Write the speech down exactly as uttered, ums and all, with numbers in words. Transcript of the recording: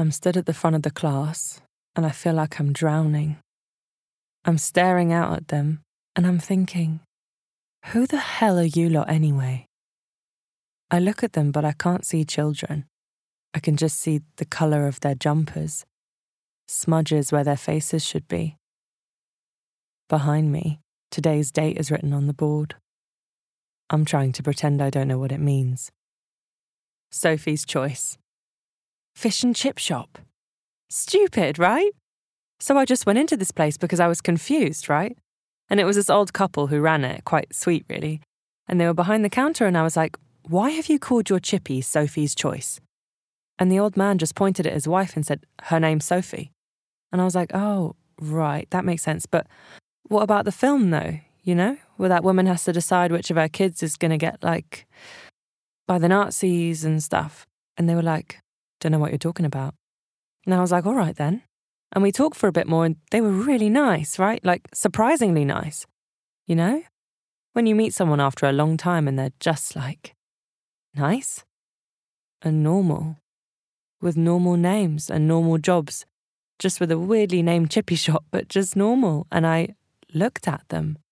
I'm stood at the front of the class, and I feel like I'm drowning. I'm staring out at them, and I'm thinking, who the hell are you lot anyway? I look at them, but I can't see children. I can just see the colour of their jumpers, smudges where their faces should be. Behind me, today's date is written on the board. I'm trying to pretend I don't know what it means. Sophie's Choice. Fish and chip shop. Stupid, right? So I just went into this place because I was confused, right? And it was this old couple who ran it, quite sweet really. And they were behind the counter and I was like, why have you called your chippy Sophie's Choice? And the old man just pointed at his wife and said, her name's Sophie. And I was like, oh, right, that makes sense. But what about the film though, you know? Where that woman has to decide which of her kids is going to get, like, by the Nazis and stuff. And they were like, don't know what you're talking about. And I was like, all right then. And we talked for a bit more and they were really nice, right? Like, surprisingly nice, you know? When you meet someone after a long time and they're just, like, nice and normal, with normal names and normal jobs, just with a weirdly named chippy shop, but just normal. And I looked at them